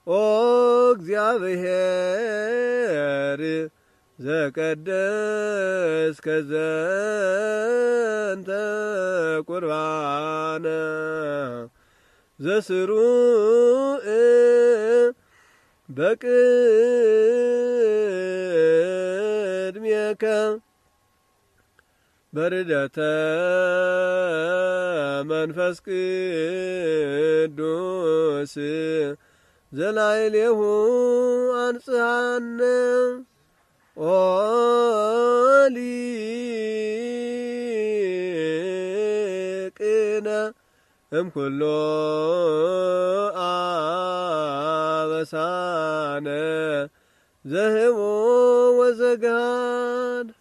ኦ እግዚአብሔር ዘቀደስከ ዘንተ ቁርባነ ዘስሩዕ በቅድሜከ በርደተ መንፈስ ቅዱስ ዘላዕሌሁ አንጽሐነ ኦ ሊቅነ እምኩሎ አበሳነ ዘህቦ ወዘጋድ